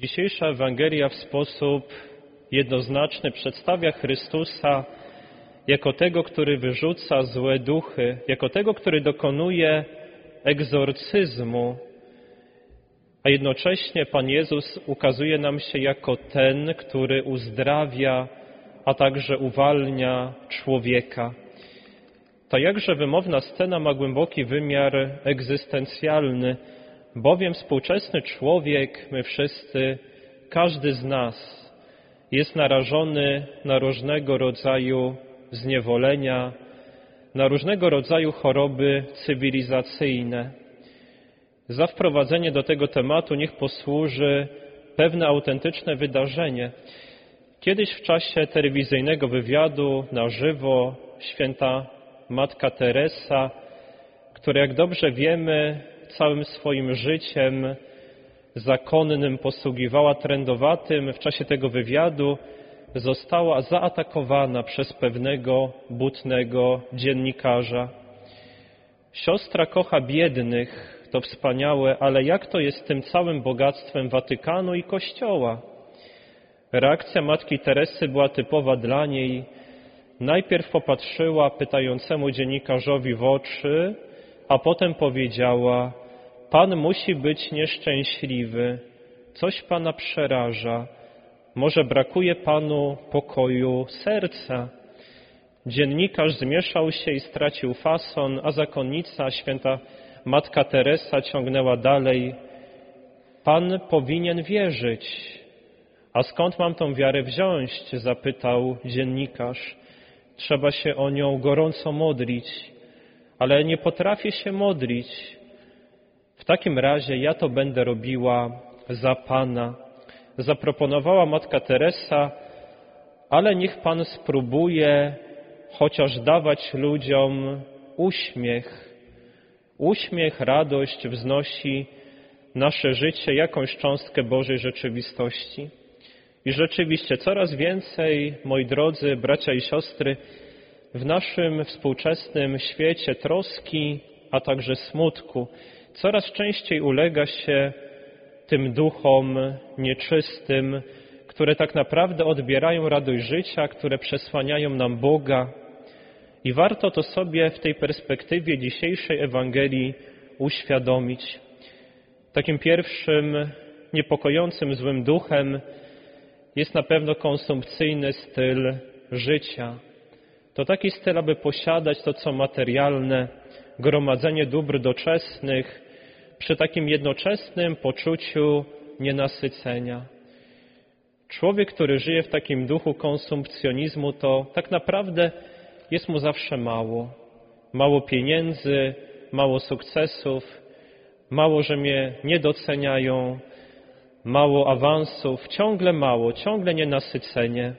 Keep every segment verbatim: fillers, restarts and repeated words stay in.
Dzisiejsza Ewangelia w sposób jednoznaczny przedstawia Chrystusa jako tego, który wyrzuca złe duchy, jako tego, który dokonuje egzorcyzmu, a jednocześnie Pan Jezus ukazuje nam się jako ten, który uzdrawia, a także uwalnia człowieka. Ta jakże wymowna scena ma głęboki wymiar egzystencjalny, bowiem współczesny człowiek, my wszyscy, każdy z nas jest narażony na różnego rodzaju zniewolenia, na różnego rodzaju choroby cywilizacyjne. Za wprowadzenie do tego tematu niech posłuży pewne autentyczne wydarzenie. Kiedyś w czasie telewizyjnego wywiadu na żywo święta Matka Teresa, która, jak dobrze wiemy, całym swoim życiem zakonnym posługiwała trędowatym, w czasie tego wywiadu została zaatakowana przez pewnego butnego dziennikarza. Siostra kocha biednych, to wspaniałe, ale jak to jest z tym całym bogactwem Watykanu i Kościoła? Reakcja Matki Teresy była typowa dla niej. Najpierw popatrzyła pytającemu dziennikarzowi w oczy, a potem powiedziała: Pan musi być nieszczęśliwy, coś Pana przeraża, może brakuje Panu pokoju serca. Dziennikarz zmieszał się i stracił fason, a zakonnica, święta Matka Teresa, ciągnęła dalej: Pan powinien wierzyć. A skąd mam tą wiarę wziąć? Zapytał dziennikarz. Trzeba się o nią gorąco modlić, ale nie potrafię się modlić. W takim razie ja to będę robiła za Pana. Zaproponowała Matka Teresa, ale niech Pan spróbuje chociaż dawać ludziom uśmiech. Uśmiech, radość wznosi nasze życie, jakąś cząstkę Bożej rzeczywistości. I rzeczywiście coraz więcej, moi drodzy bracia i siostry, w naszym współczesnym świecie troski, a także smutku, coraz częściej ulega się tym duchom nieczystym, które tak naprawdę odbierają radość życia, które przesłaniają nam Boga. I warto to sobie w tej perspektywie dzisiejszej Ewangelii uświadomić. Takim pierwszym niepokojącym złym duchem jest na pewno konsumpcyjny styl życia. To taki styl, aby posiadać to, co materialne, gromadzenie dóbr doczesnych, przy takim jednoczesnym poczuciu nienasycenia. Człowiek, który żyje w takim duchu konsumpcjonizmu, to tak naprawdę jest mu zawsze mało. Mało pieniędzy, mało sukcesów, mało, że mnie nie doceniają, mało awansów, ciągle mało, ciągle nienasycenie.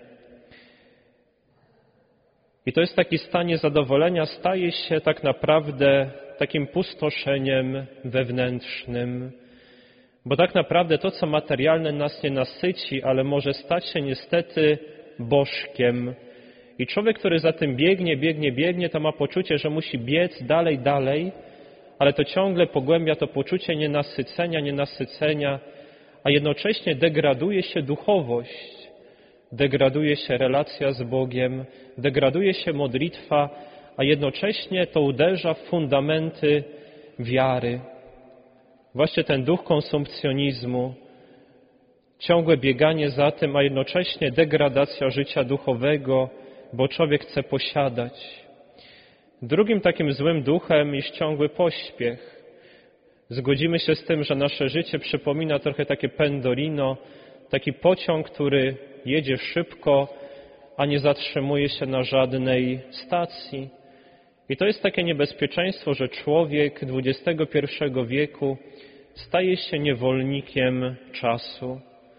I to jest taki stan niezadowolenia, staje się tak naprawdę takim pustoszeniem wewnętrznym. Bo tak naprawdę to, co materialne, nas nie nasyci, ale może stać się niestety bożkiem. I człowiek, który za tym biegnie, biegnie, biegnie, to ma poczucie, że musi biec dalej, dalej, ale to ciągle pogłębia to poczucie nienasycenia, nienasycenia, a jednocześnie degraduje się duchowość, degraduje się relacja z Bogiem, degraduje się modlitwa, a jednocześnie to uderza w fundamenty wiary. Właśnie ten duch konsumpcjonizmu, ciągłe bieganie za tym, a jednocześnie degradacja życia duchowego, bo człowiek chce posiadać. Drugim takim złym duchem jest ciągły pośpiech. Zgodzimy się z tym, że nasze życie przypomina trochę takie pendolino, taki pociąg, który jedzie szybko, a nie zatrzymuje się na żadnej stacji. I to jest takie niebezpieczeństwo, że człowiek dwudziestego pierwszego wieku staje się niewolnikiem czasu.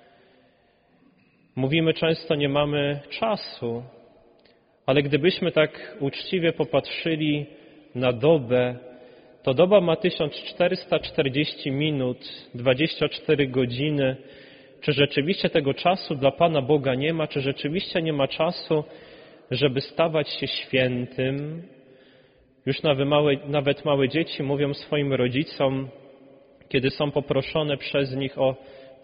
Mówimy często, nie mamy czasu, ale gdybyśmy tak uczciwie popatrzyli na dobę, to doba ma tysiąc czterysta czterdzieści minut, dwadzieścia cztery godziny. Czy rzeczywiście tego czasu dla Pana Boga nie ma? Czy rzeczywiście nie ma czasu, żeby stawać się świętym? Już nawet małe, nawet małe dzieci mówią swoim rodzicom, kiedy są poproszone przez nich o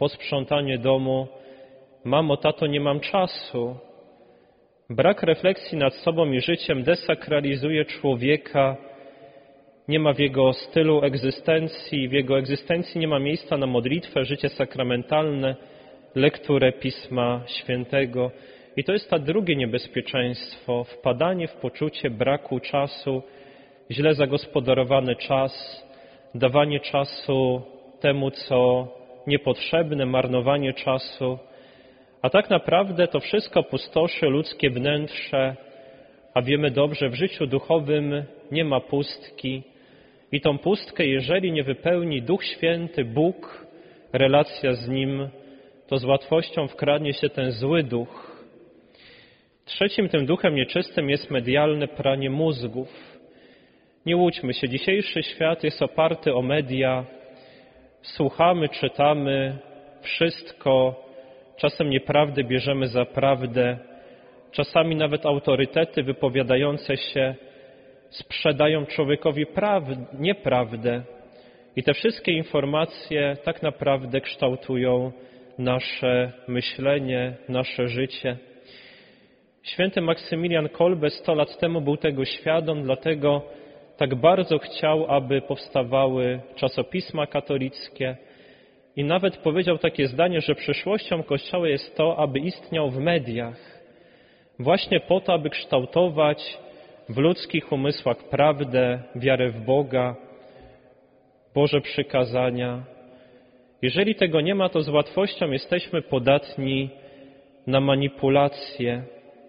posprzątanie domu, mamo, tato, nie mam czasu. Brak refleksji nad sobą i życiem desakralizuje człowieka, nie ma w jego stylu egzystencji, w jego egzystencji nie ma miejsca na modlitwę, życie sakramentalne, lekturę Pisma Świętego. I to jest to drugie niebezpieczeństwo, wpadanie w poczucie braku czasu, źle zagospodarowany czas, dawanie czasu temu, co niepotrzebne, marnowanie czasu. A tak naprawdę to wszystko pustoszy ludzkie wnętrze, a wiemy dobrze, w życiu duchowym nie ma pustki. I tą pustkę, jeżeli nie wypełni Duch Święty, Bóg, relacja z Nim, to z łatwością wkradnie się ten zły duch. Trzecim tym duchem nieczystym jest medialne pranie mózgów. Nie łudźmy się, dzisiejszy świat jest oparty o media. Słuchamy, czytamy wszystko, czasem nieprawdę bierzemy za prawdę, czasami nawet autorytety wypowiadające się sprzedają człowiekowi prawdę, nieprawdę. I te wszystkie informacje tak naprawdę kształtują nasze myślenie, nasze życie. Święty Maksymilian Kolbe sto lat temu był tego świadom, dlatego tak bardzo chciał, aby powstawały czasopisma katolickie i nawet powiedział takie zdanie, że przyszłością Kościoła jest to, aby istniał w mediach, właśnie po to, aby kształtować w ludzkich umysłach prawdę, wiarę w Boga, Boże przykazania. Jeżeli tego nie ma, to z łatwością jesteśmy podatni na manipulacje.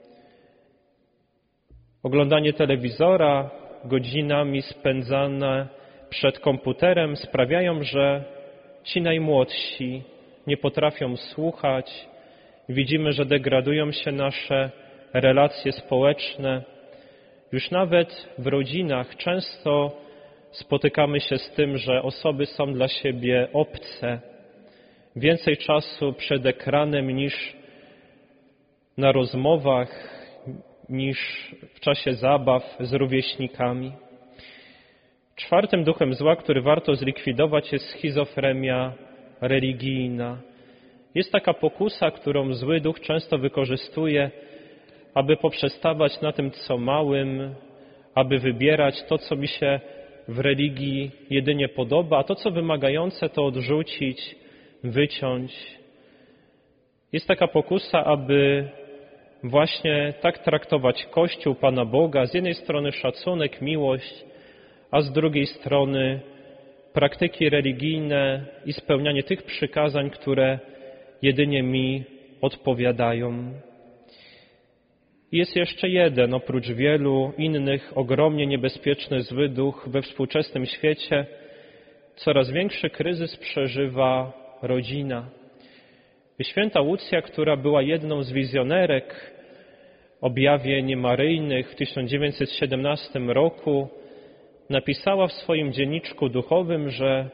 Oglądanie telewizora, godzinami spędzane przed komputerem sprawiają, że ci najmłodsi nie potrafią słuchać. Widzimy, że degradują się nasze relacje społeczne. Już nawet w rodzinach często spotykamy się z tym, że osoby są dla siebie obce. Więcej czasu przed ekranem niż na rozmowach, niż w czasie zabaw z rówieśnikami. Czwartym duchem zła, który warto zlikwidować, jest schizofrenia religijna. Jest taka pokusa, którą zły duch często wykorzystuje, aby poprzestawać na tym, co małym, aby wybierać to, co mi się w religii jedynie podoba, a to, co wymagające, to odrzucić, wyciąć. Jest taka pokusa, aby właśnie tak traktować Kościół, Pana Boga, z jednej strony szacunek, miłość, a z drugiej strony praktyki religijne i spełnianie tych przykazań, które jedynie mi odpowiadają. Jest jeszcze jeden, oprócz wielu innych, ogromnie niebezpieczny zły duch we współczesnym świecie. Coraz większy kryzys przeżywa rodzina. Święta Łucja, która była jedną z wizjonerek objawień maryjnych w tysiąc dziewięćset siedemnastym roku, napisała w swoim dzienniczku duchowym, że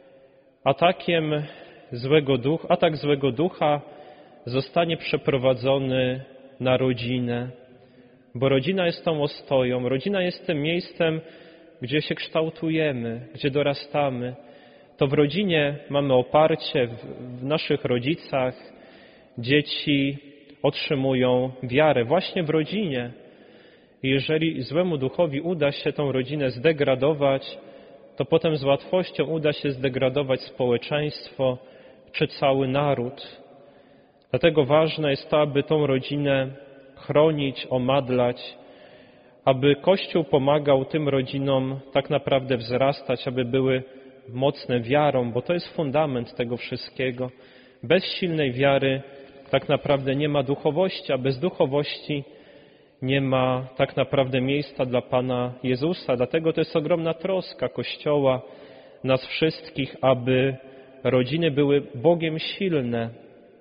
atakiem złego ducha, atak złego ducha zostanie przeprowadzony na rodzinę, bo rodzina jest tą ostoją, rodzina jest tym miejscem, gdzie się kształtujemy, gdzie dorastamy. To w rodzinie mamy oparcie, w, w naszych rodzicach dzieci otrzymują wiarę właśnie w rodzinie. I jeżeli złemu duchowi uda się tą rodzinę zdegradować, to potem z łatwością uda się zdegradować społeczeństwo czy cały naród. Dlatego ważne jest to, aby tą rodzinę chronić, omadlać, aby Kościół pomagał tym rodzinom tak naprawdę wzrastać, aby były mocne wiarą, bo to jest fundament tego wszystkiego. Bez silnej wiary tak naprawdę nie ma duchowości, a bez duchowości nie ma tak naprawdę miejsca dla Pana Jezusa. Dlatego to jest ogromna troska Kościoła, nas wszystkich, aby rodziny były Bogiem silne.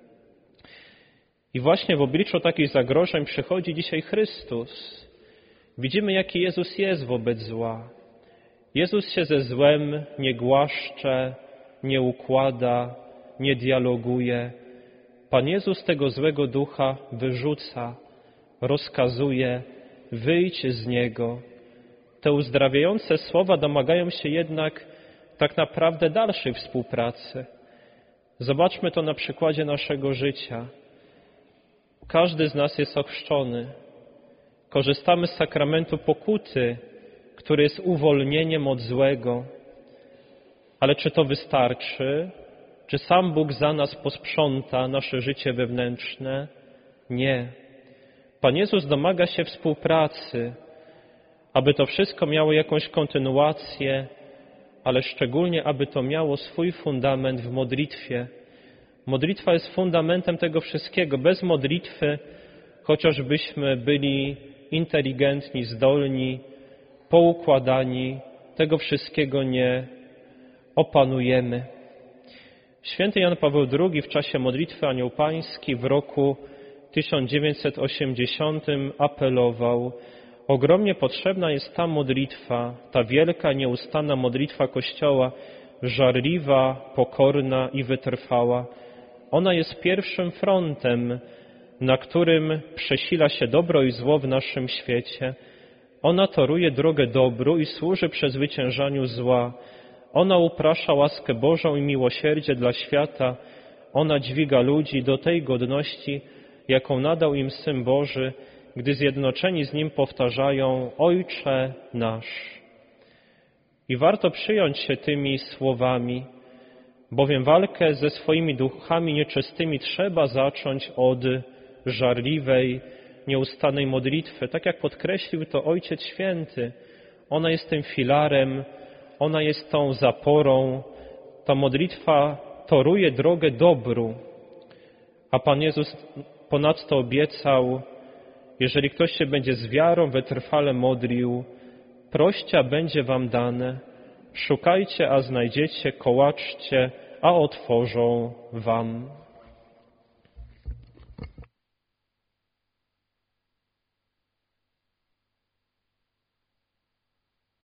I właśnie w obliczu takich zagrożeń przychodzi dzisiaj Chrystus. Widzimy, jaki Jezus jest wobec zła. Jezus się ze złem nie głaszcze, nie układa, nie dialoguje. Pan Jezus tego złego ducha wyrzuca, rozkazuje, wyjdź z niego. Te uzdrawiające słowa domagają się jednak tak naprawdę dalszej współpracy. Zobaczmy to na przykładzie naszego życia. Każdy z nas jest ochrzczony. Korzystamy z sakramentu pokuty, który jest uwolnieniem od złego. Ale czy to wystarczy? Czy sam Bóg za nas posprząta nasze życie wewnętrzne? Nie. Pan Jezus domaga się współpracy, aby to wszystko miało jakąś kontynuację, ale szczególnie, aby to miało swój fundament w modlitwie. Modlitwa jest fundamentem tego wszystkiego. Bez modlitwy, chociażbyśmy byli inteligentni, zdolni, poukładani, tego wszystkiego nie opanujemy. Święty Jan Paweł drugi w czasie modlitwy Anioł Pański w roku tysiąc dziewięćset osiemdziesiątym apelował: ogromnie potrzebna jest ta modlitwa, ta wielka, nieustanna modlitwa Kościoła, żarliwa, pokorna i wytrwała. Ona jest pierwszym frontem, na którym przesila się dobro i zło w naszym świecie. Ona toruje drogę dobru i służy przezwyciężaniu zła. Ona uprasza łaskę Bożą i miłosierdzie dla świata. Ona dźwiga ludzi do tej godności, jaką nadał im Syn Boży, gdy zjednoczeni z Nim powtarzają: Ojcze nasz. I warto przyjąć się tymi słowami, bowiem walkę ze swoimi duchami nieczystymi trzeba zacząć od żarliwej, nieustannej modlitwy. Tak jak podkreślił to Ojciec Święty, ona jest tym filarem, ona jest tą zaporą. Ta modlitwa toruje drogę dobru, a Pan Jezus ponadto obiecał: jeżeli ktoś się będzie z wiarą wytrwale modlił, proście, a będzie wam dane. Szukajcie, a znajdziecie, kołaczcie, a otworzą wam.